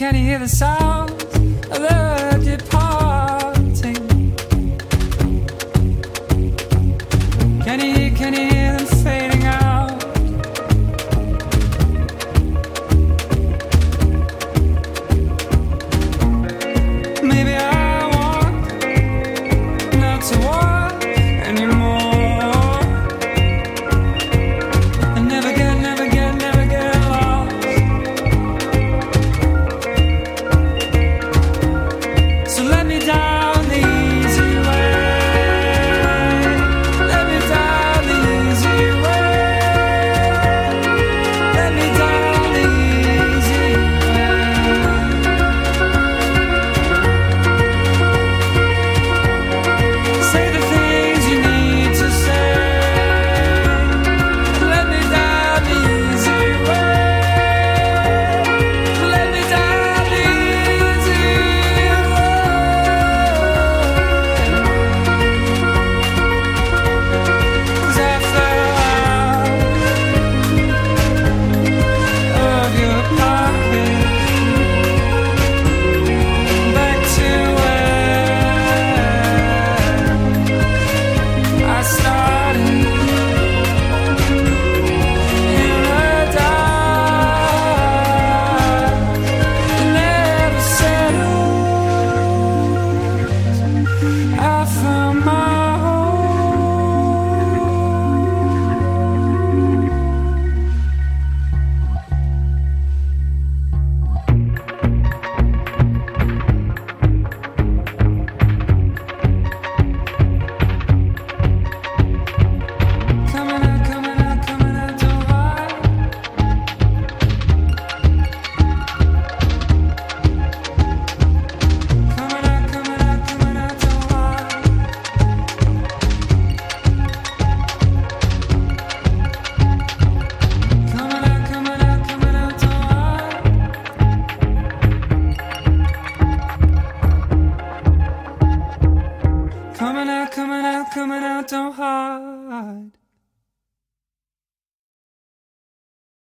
can you hear the sounds of the departing? Can you hear them fading out? Maybe I want not to want anymore, and never get lost. So let me down the easy way. Let me down the easy way. Let me down the easy way. Say the things you need to say. Let me down the easy way. Let me down the easy way. 'Cause I fell out of your pocket, back to where I started, in the dark. It never settled. I found my home. Coming out, don't hide. Coming out, don't hide. Coming out, don't hide. Coming out, don't hide.